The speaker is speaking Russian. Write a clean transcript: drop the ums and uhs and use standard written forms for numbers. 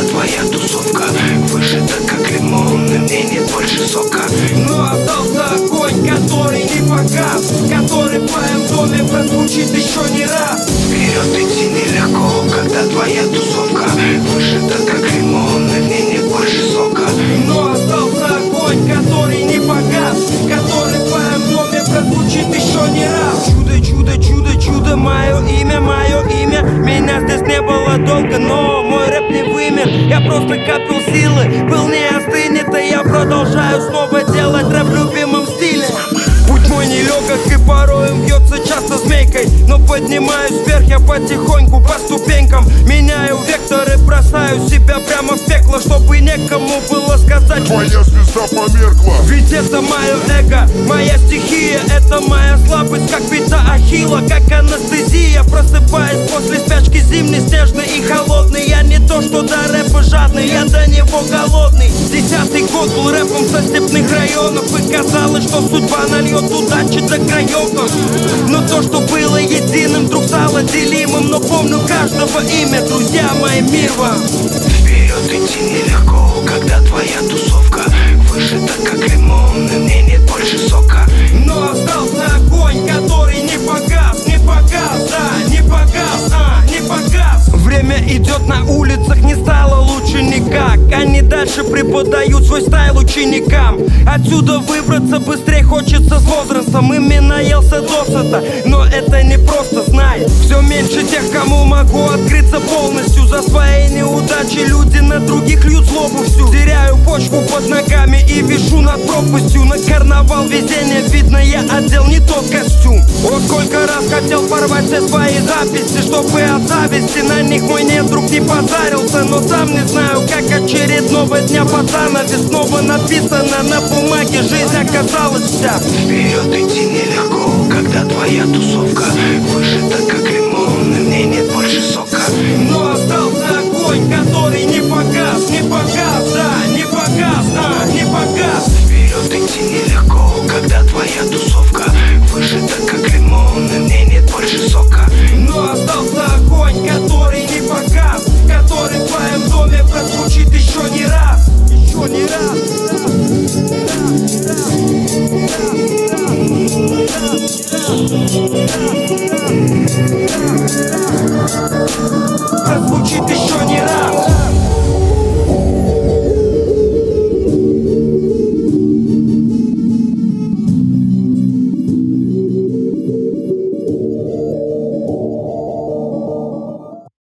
твоя тусовка выжата как лимон, и мне нет больше сока. Но остался огонь, который не погас, который в твоем доме прозвучит еще не раз. Вперед идти нелегко, когда твоя тусовка выжата как лимон, и мне нет больше сока. Но остался огонь, который не погас, который в твоем доме прозвучит еще не раз. Чудо, чудо, чудо, чудо, мое имя, мое имя. Меня здесь не было долго, но мой рэп не вымер. Я просто копил силы, был не остынет, и я продолжаю снова делать рэп в любимом стиле. Путь мой нелегок и порой бьется часто змейкой, но поднимаюсь вверх я потихоньку по ступенькам. Меняю векторы, бросаю себя прямо в пекло, чтобы некому было сказать: твоя звезда померкла. Ведь это мое эго, моя стихия, это моя слабость, как пята Ахилла, как анестезия. Просыпаясь после спячки зимней, снежной и холодной, я не то что до рэпа жадный, я до него голодный. 10-й год был рэпом со степных районов, и казалось, что судьба нальет удачи до краев. Но то, что было единым, вдруг стало делимым. Но помню каждого имя, друзья мои, мир вам. Вперед идти нелегко, когда твоя тусовка выжата как лимон, и мне нет больше сока. Но остался огонь, который не погас, не погас, да, не погас, не погас. Время идет на улицах, не стало лучше никак. Они дальше преподают свой стайл ученикам. Отсюда выбраться быстрее хочется с возрастом. Ими наелся досыта, но это не просто, знай. Все меньше тех, кому могу открыться полностью. За свои неудачи люди на других льют злобу всю. Теряю почву под ногами и вишу над пропастью. На карнавал везения видно, я одел не тот костюм. О, сколько раз хотел порвать все свои записи, чтобы от зависти на них мой недруг не позарился. Но сам не знаю, как очередного дня пацана ведь снова написано на бумаге, жизнь оказалась вся. Вперед идти нелегко, когда твоя тусовка выжата как лимон, и мне нет больше сока. Но остался огонь, который не погас, не погас.